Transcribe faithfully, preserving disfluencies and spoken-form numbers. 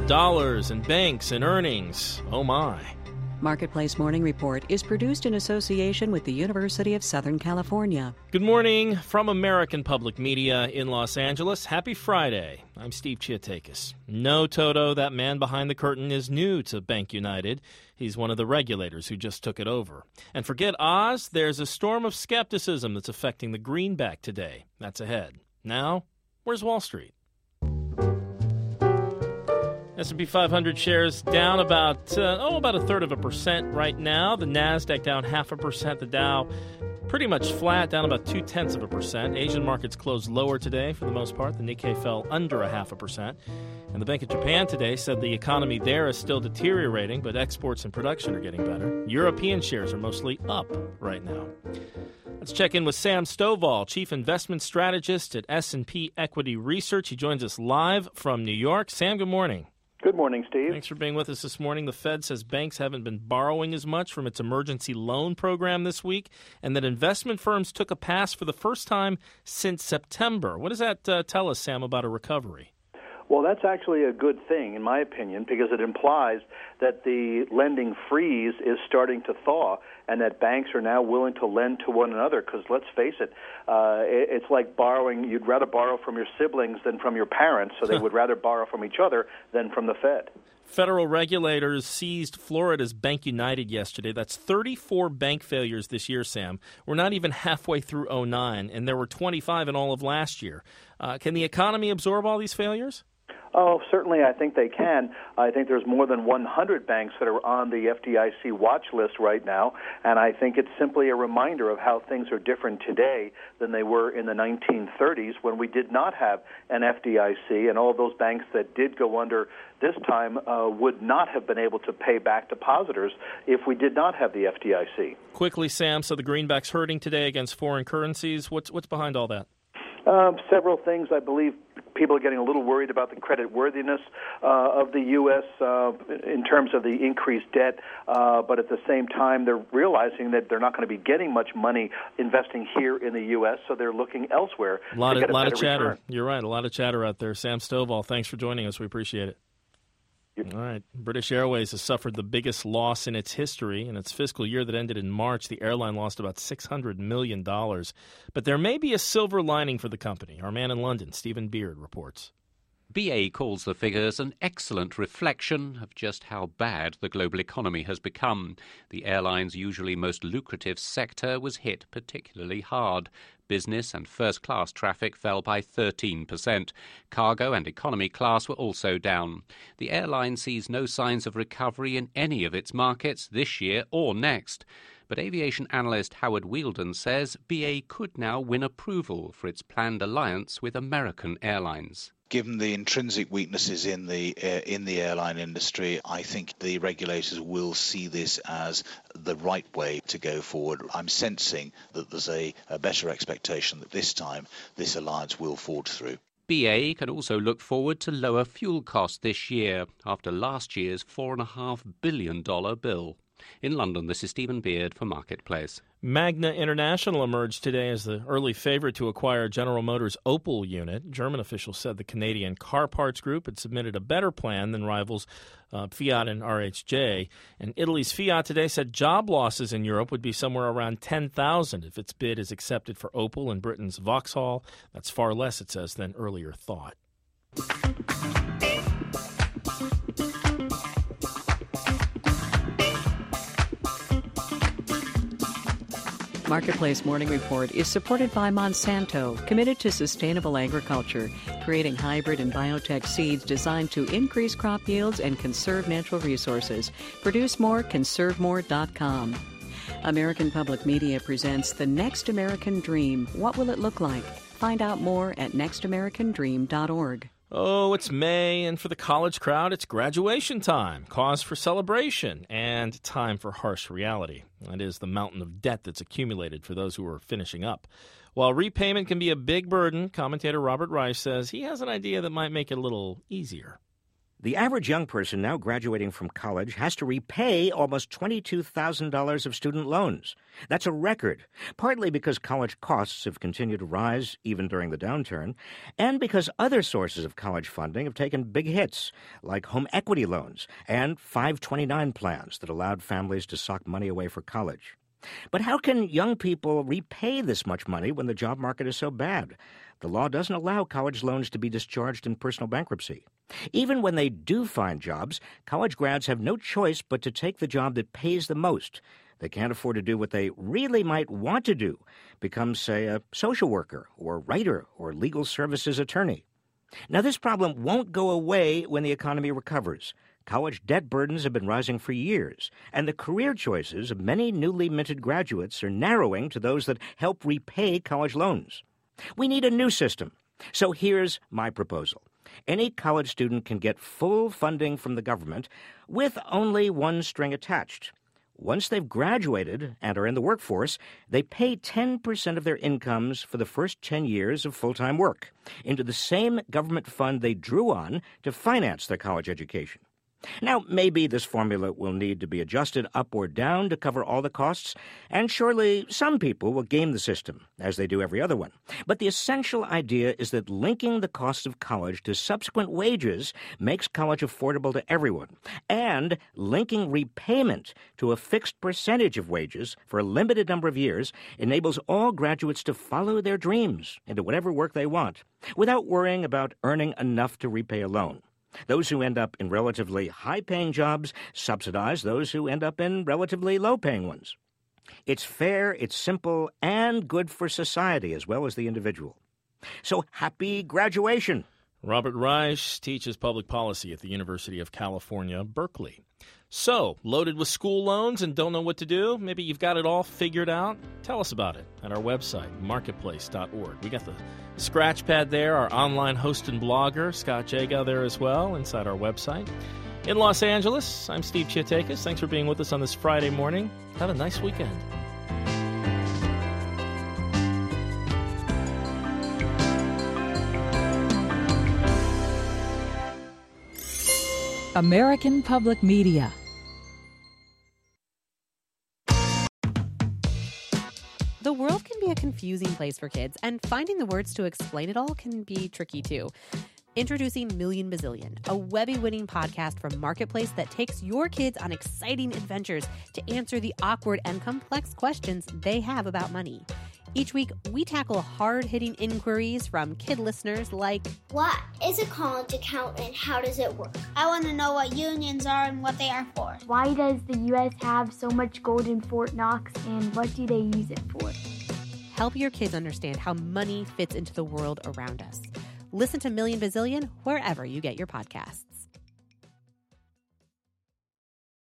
dollars and banks and earnings. Oh my. Marketplace Morning Report is produced in association with the University of Southern California. Good morning from American Public Media in Los Angeles. Happy Friday. I'm Steve Chiatakis. No, Toto, that man behind the curtain is new to Bank United. He's one of the regulators who just took it over. And forget Oz, there's a storm of skepticism that's affecting the greenback today. That's ahead. Now, where's Wall Street? S and P five hundred shares down about, uh, oh, about a third of a percent right now. The NASDAQ down half a percent. The Dow pretty much flat, down about two-tenths of a percent. Asian markets closed lower today for the most part. The Nikkei fell under a half a percent. And the Bank of Japan today said the economy there is still deteriorating, but exports and production are getting better. European shares are mostly up right now. Let's check in with Sam Stovall, Chief Investment Strategist at S and P Equity Research. He joins us live from New York. Sam, good morning. Good morning, Steve. Thanks for being with us this morning. The Fed says banks haven't been borrowing as much from its emergency loan program this week, and that investment firms took a pass for the first time since September. What does that uh, tell us, Sam, about a recovery? Well, that's actually a good thing, in my opinion, because it implies that the lending freeze is starting to thaw and that banks are now willing to lend to one another. Because let's face it, uh, it's like borrowing. You'd rather borrow from your siblings than from your parents, so they would rather borrow from each other than from the Fed. Federal regulators seized Florida's Bank United yesterday. That's thirty-four bank failures this year, Sam. We're not even halfway through oh nine, and there were twenty-five in all of last year. Uh, can the economy absorb all these failures? Oh, certainly I think they can. I think there's more than one hundred banks that are on the F D I C watch list right now, and I think it's simply a reminder of how things are different today than they were in the nineteen thirties when we did not have an F D I C, and all those banks that did go under this time uh, would not have been able to pay back depositors if we did not have the F D I C. Quickly, Sam, so the greenback's hurting today against foreign currencies. What's, what's behind all that? Um, several things. I believe people are getting a little worried about the credit worthiness uh, of the U S uh, in terms of the increased debt, uh, but at the same time, they're realizing that they're not going to be getting much money investing here in the U S, so they're looking elsewhere. A lot to of, get a lot of better chatter. return. You're right, a lot of chatter out there. Sam Stovall, thanks for joining us. We appreciate it. All right. British Airways has suffered the biggest loss in its history. In its fiscal year that ended in March, the airline lost about six hundred million dollars. But there may be a silver lining for the company. Our man in London, Stephen Beard, reports. B A calls the figures an excellent reflection of just how bad the global economy has become. The airline's usually most lucrative sector was hit particularly hard. Business and first-class traffic fell by thirteen percent. Cargo and economy class were also down. The airline sees no signs of recovery in any of its markets this year or next. But aviation analyst Howard Wheeldon says B A could now win approval for its planned alliance with American Airlines. Given the intrinsic weaknesses in the uh, in the airline industry, I think the regulators will see this as the right way to go forward. I'm sensing that there's a, a better expectation that this time this alliance will forge through. B A can also look forward to lower fuel costs this year after last year's four point five billion dollars bill. In London, this is Stephen Beard for Marketplace. Magna International emerged today as the early favorite to acquire General Motors' Opel unit. German officials said the Canadian car parts group had submitted a better plan than rivals uh, Fiat and R H J. And Italy's Fiat today said job losses in Europe would be somewhere around ten thousand if its bid is accepted for Opel and Britain's Vauxhall. That's far less, it says, than earlier thought. Marketplace Morning Report is supported by Monsanto, committed to sustainable agriculture, creating hybrid and biotech seeds designed to increase crop yields and conserve natural resources. Produce more, conserve more dot com. American Public Media presents The Next American Dream. What will it look like? Find out more at next american dream dot org. Oh, it's May, and for the college crowd, it's graduation time, cause for celebration, and time for harsh reality. That is the mountain of debt that's accumulated for those who are finishing up. While repayment can be a big burden, commentator Robert Reich says he has an idea that might make it a little easier. The average young person now graduating from college has to repay almost twenty-two thousand dollars of student loans. That's a record, partly because college costs have continued to rise even during the downturn, and because other sources of college funding have taken big hits, like home equity loans and five twenty-nine plans that allowed families to sock money away for college. But how can young people repay this much money when the job market is so bad? The law doesn't allow college loans to be discharged in personal bankruptcy. Even when they do find jobs, college grads have no choice but to take the job that pays the most. They can't afford to do what they really might want to do, become, say, a social worker or writer or legal services attorney. Now, this problem won't go away when the economy recovers. College debt burdens have been rising for years, and the career choices of many newly minted graduates are narrowing to those that help repay college loans. We need a new system. So here's my proposal. Any college student can get full funding from the government with only one string attached. Once they've graduated and are in the workforce, they pay ten percent of their incomes for the first ten years of full-time work into the same government fund they drew on to finance their college education. Now, maybe this formula will need to be adjusted up or down to cover all the costs, and surely some people will game the system, as they do every other one. But the essential idea is that linking the cost of college to subsequent wages makes college affordable to everyone, and linking repayment to a fixed percentage of wages for a limited number of years enables all graduates to follow their dreams into whatever work they want, without worrying about earning enough to repay a loan. Those who end up in relatively high-paying jobs subsidize those who end up in relatively low-paying ones. It's fair, it's simple, and good for society as well as the individual. So happy graduation! Robert Reich teaches public policy at the University of California, Berkeley. So, loaded with school loans and don't know what to do? Maybe you've got it all figured out? Tell us about it at our website, marketplace dot org. We got the scratch pad there, our online host and blogger, Scott Jagow, there as well, inside our website. In Los Angeles, I'm Steve Chiatakis. Thanks for being with us on this Friday morning. Have a nice weekend. American Public Media. The world can be a confusing place for kids, and finding the words to explain it all can be tricky too. Introducing Million Bazillion, a Webby-winning podcast from Marketplace that takes your kids on exciting adventures to answer the awkward and complex questions they have about money. Each week, we tackle hard-hitting inquiries from kid listeners like, what is a college account and how does it work? I want to know what unions are and what they are for. Why does the U S have so much gold in Fort Knox and what do they use it for? Help your kids understand how money fits into the world around us. Listen to Million Bazillion wherever you get your podcasts.